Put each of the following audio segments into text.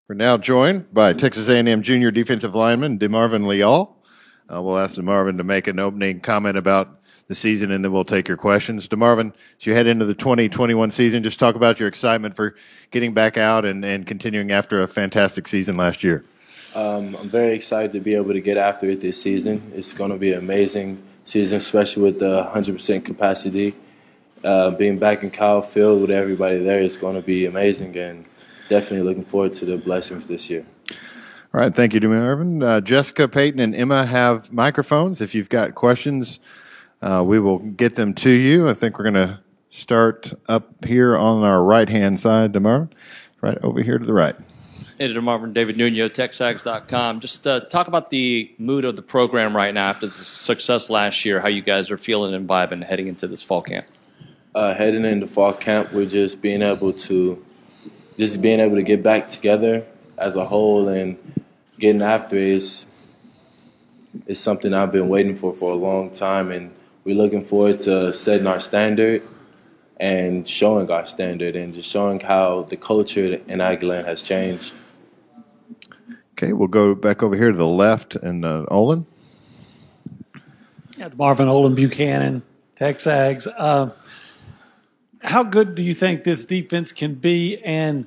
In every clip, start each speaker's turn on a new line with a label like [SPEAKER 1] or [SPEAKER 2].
[SPEAKER 1] We're now joined by Texas A&M junior defensive lineman DeMarvin Leal. We'll ask DeMarvin to make an opening comment about the season, and then we'll take your questions. DeMarvin, as you head into the 2021 season, just talk about your excitement for getting back out and continuing after a fantastic season last year.
[SPEAKER 2] I'm very excited to be able to get after it this season. It's going to be an amazing season, especially with the 100% capacity. Being back in Kyle Field with everybody there is going to be amazing, and definitely looking forward to the blessings this year.
[SPEAKER 1] All right, thank you, DeMarvin. Jessica, Peyton, and Emma have microphones. If you've got questions, we will get them to you. I think we're going to start up here on our right-hand side, DeMarvin, right over here to the right.
[SPEAKER 3] Hey, DeMarvin, David Nuno, TexAgs.com. Just talk about the mood of the program right now after the success last year, how you guys are feeling and vibing heading into this fall camp.
[SPEAKER 2] Heading into fall camp, we're just being able to get back together as a whole and getting after it is something I've been waiting for a long time, and we're looking forward to setting our standard and showing our standard and just showing how the culture in Aggieland has changed.
[SPEAKER 1] Okay, we'll go back over here to the left and Olin.
[SPEAKER 4] Yeah, Marvin Olin Buchanan, TexAgs. How good do you think this defense can be, and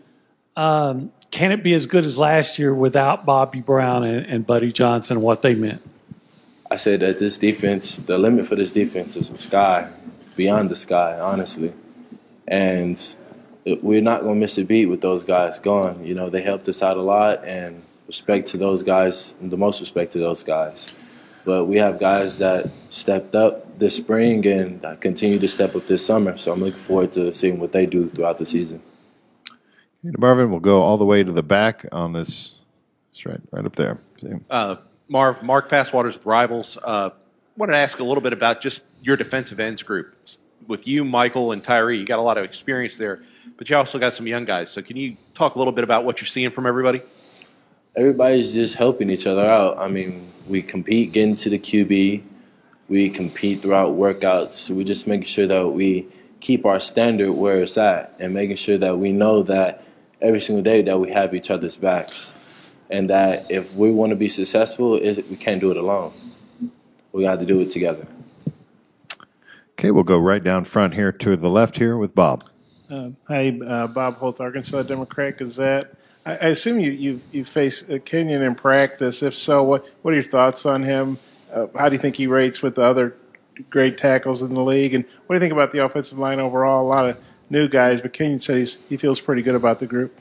[SPEAKER 4] can it be as good as last year without Bobby Brown and Buddy Johnson and what they meant?
[SPEAKER 2] I said that this defense, the limit for this defense is the sky, beyond the sky, honestly. And we're not going to miss a beat with those guys gone. You know, they helped us out a lot, and respect to those guys, the most respect to those guys. But we have guys that stepped up this spring and continue to step up this summer. So I'm looking forward to seeing what they do throughout the season.
[SPEAKER 1] Marvin, we'll go all the way to the back on this. It's right up there.
[SPEAKER 5] Mark Passwaters with Rivals. Wanted to ask a little bit about just your defensive ends group. With you, Michael, and Tyree, you got a lot of experience there, but you also got some young guys. So can you talk a little bit about what you're seeing from everybody?
[SPEAKER 2] Everybody's just helping each other out. I mean, we compete getting to the QB. We compete throughout workouts. We're just making sure that we keep our standard where it's at and making sure that we know that every single day that we have each other's backs and that if we want to be successful, we can't do it alone. We got to do it together.
[SPEAKER 1] Okay, we'll go right down front here to the left here with Bob.
[SPEAKER 6] Hi, Bob Holt, Arkansas Democrat Gazette. I assume you face Kenyon in practice. If so, what are your thoughts on him? How do you think he rates with the other great tackles in the league? And what do you think about the offensive line overall? A lot of new guys, but Kenyon said he feels pretty good about the group.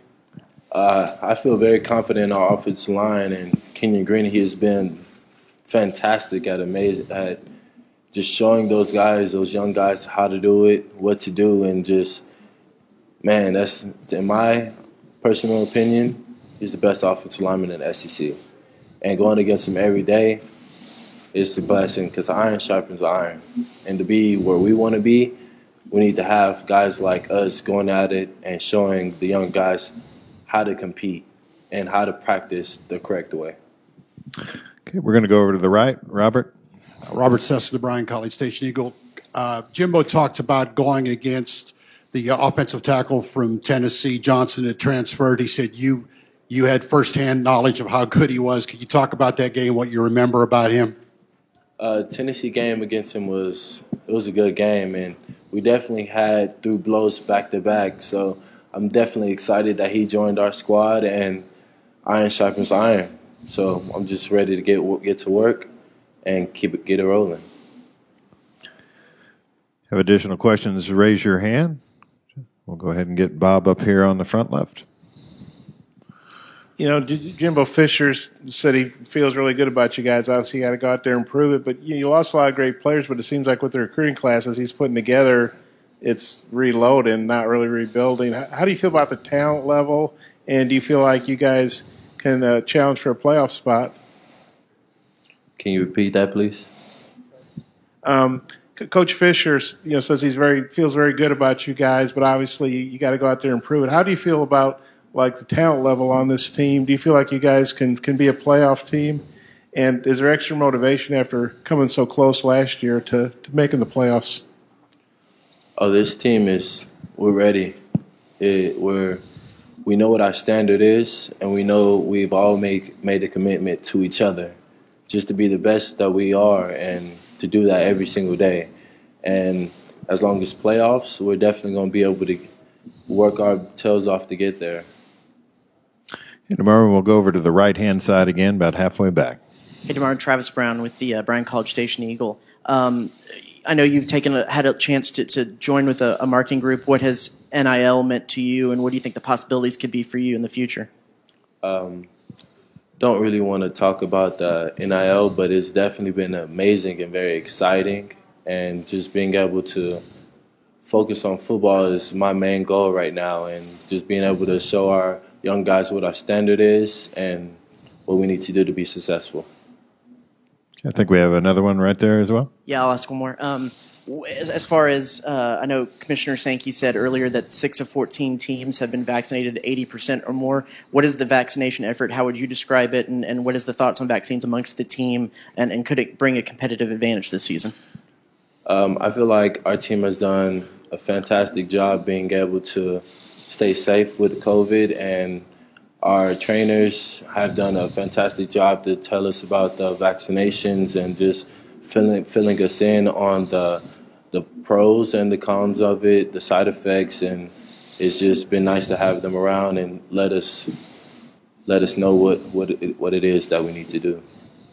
[SPEAKER 2] I feel very confident in our offensive line, and Kenyon Green, he has been fantastic at just showing those young guys how to do it, what to do, and just, man, that's, in my personal opinion, he's the best offensive lineman in the SEC. And going against him every day is a blessing because iron sharpens iron. And to be where we want to be, we need to have guys like us going at it and showing the young guys how to compete and how to practice the correct way.
[SPEAKER 1] Okay, we're going to go over to the right. Robert.
[SPEAKER 7] Robert Sess, the Bryan College Station Eagle. Jimbo talked about going against the offensive tackle from Tennessee, Johnson, that transferred. He said you had firsthand knowledge of how good he was. Could you talk about that game, what you remember about him?
[SPEAKER 2] Tennessee game against him was a good game, and we definitely had threw blows back-to-back. So I'm definitely excited that he joined our squad, and iron sharpens iron. So I'm just ready to get to work and get it rolling.
[SPEAKER 1] Have additional questions, raise your hand. We'll go ahead and get Bob up here on the front left.
[SPEAKER 6] You know, Jimbo Fisher said he feels really good about you guys. Obviously, you got to go out there and prove it. But you lost a lot of great players, but it seems like with the recruiting classes he's putting together, it's reloading, not really rebuilding. How do you feel about the talent level, and do you feel like you guys can challenge for a playoff spot?
[SPEAKER 2] Can you repeat that, please?
[SPEAKER 6] Coach Fisher, says feels very good about you guys, but obviously you got to go out there and prove it. How do you feel about like the talent level on this team? Do you feel like you guys can be a playoff team? And is there extra motivation after coming so close last year to making the playoffs?
[SPEAKER 2] Oh, this team we're ready. We're we know what our standard is, and we know we've all made a commitment to each other just to be the best that we are and to do that every single day. And as long as playoffs, we're definitely going to be able to work our tails off to get there.
[SPEAKER 1] And tomorrow we'll go over to the right-hand side again, about halfway back.
[SPEAKER 8] Hey, tomorrow, Travis Brown with the Bryan College Station Eagle. I know you've had a chance to join with a marketing group. What has NIL meant to you, and what do you think the possibilities could be for you in the future?
[SPEAKER 2] Don't really want to talk about the NIL, but it's definitely been amazing and very exciting. And just being able to focus on football is my main goal right now, and just being able to show our young guys what our standard is and what we need to do to be successful.
[SPEAKER 1] I think we have another one right there as well.
[SPEAKER 8] Yeah, I'll ask one more. As far as I know, Commissioner Sankey said earlier that 6 of 14 teams have been vaccinated 80% or more. What is the vaccination effort? How would you describe it? And what is the thoughts on vaccines amongst the team? And could it bring a competitive advantage this season?
[SPEAKER 2] I feel like our team has done a fantastic job being able to stay safe with COVID, and our trainers have done a fantastic job to tell us about the vaccinations and just filling us in on the pros and the cons of it, the side effects, and it's just been nice to have them around and let us know what it is that we need to do.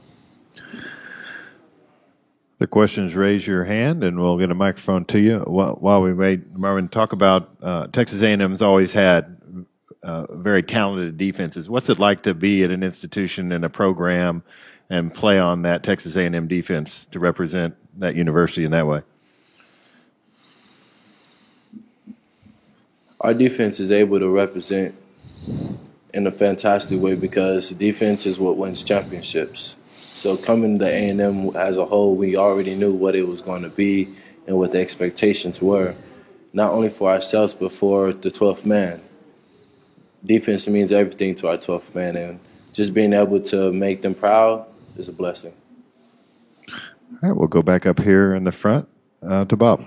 [SPEAKER 1] The questions, raise your hand, and we'll get a microphone to you. While we wait, Marvin, talk about Texas A&M's always had very talented defenses. What's it like to be at an institution and a program and play on that Texas A&M defense to represent that university in that way?
[SPEAKER 2] Our defense is able to represent in a fantastic way because defense is what wins championships. So coming to A&M as a whole, we already knew what it was going to be and what the expectations were, not only for ourselves but for the 12th man. Defense means everything to our 12th man, and just being able to make them proud is a blessing.
[SPEAKER 1] All right, we'll go back up here in the front to Bob.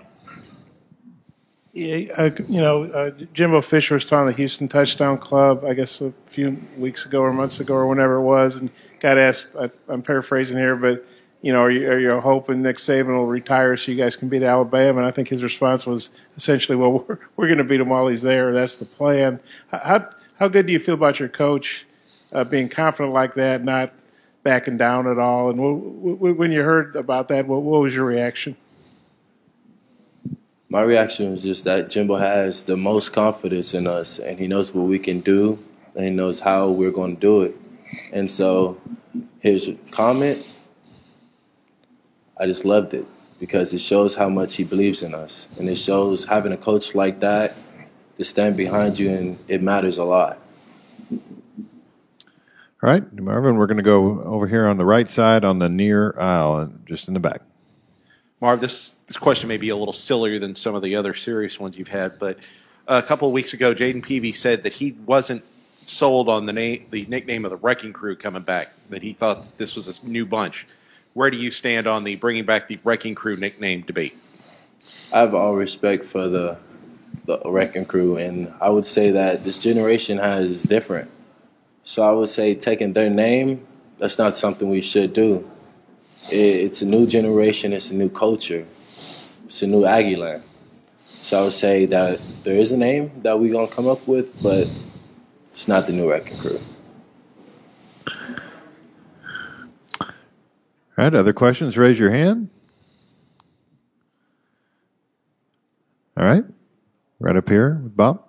[SPEAKER 6] Yeah, Jimbo Fisher was talking to the Houston Touchdown Club, I guess a few weeks ago or months ago or whenever it was, and got asked, I'm paraphrasing here, but, are you hoping Nick Saban will retire so you guys can beat Alabama? And I think his response was essentially, well, we're going to beat him while he's there. That's the plan. How good do you feel about your coach being confident like that, not backing down at all? And when you heard about that, what was your reaction?
[SPEAKER 2] My reaction was just that Jimbo has the most confidence in us, and he knows what we can do, and he knows how we're going to do it. And so his comment, I just loved it because it shows how much he believes in us. And it shows having a coach like that to stand behind you, and it matters a lot.
[SPEAKER 1] All right, Marvin, we're going to go over here on the right side on the near aisle, just in the back.
[SPEAKER 5] Marv, this question may be a little sillier than some of the other serious ones you've had, but a couple of weeks ago, Jaden Peavy said that he wasn't sold on the nickname of the Wrecking Crew coming back, that he thought that this was a new bunch. Where do you stand on the bringing back the Wrecking Crew nickname debate?
[SPEAKER 2] I have all respect for the Wrecking Crew, and I would say that this generation is different. So I would say taking their name, that's not something we should do. It's a new generation. It's a new culture. It's a new Aggieland. So I would say that there is a name that we're going to come up with, but it's not the new Wrecking Crew.
[SPEAKER 1] All right, other questions? Raise your hand. All right, right up here with Bob.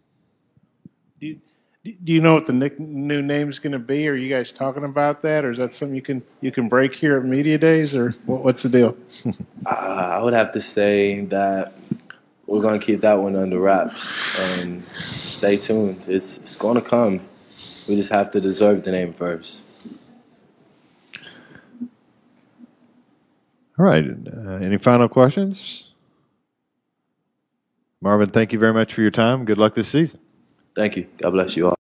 [SPEAKER 6] Do you know what the new name's going to be? Are you guys talking about that, or is that something you can break here at Media Days, or what's the deal?
[SPEAKER 2] I would have to say that we're going to keep that one under wraps and stay tuned. It's going to come. We just have to deserve the name first.
[SPEAKER 1] All right, any final questions? Marvin, thank you very much for your time. Good luck this season.
[SPEAKER 2] Thank you. God bless you all.